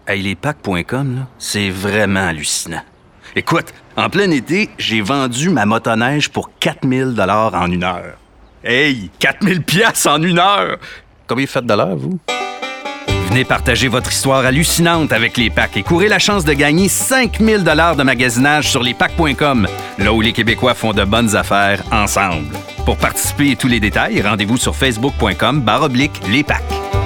Hey, les packs.com, là, c'est vraiment hallucinant. Écoute, en plein été, j'ai vendu ma motoneige pour 4000 $ en 1 heure. Hey, 4000 piastres en 1 heure! Combien vous faites de l'heure, vous? Venez partager votre histoire hallucinante avec les packs et courez la chance de gagner 5000 $ de magasinage sur lespacks.com, là où les Québécois font de bonnes affaires ensemble. Pour participer et tous les détails, rendez-vous sur facebook.com/lespacks.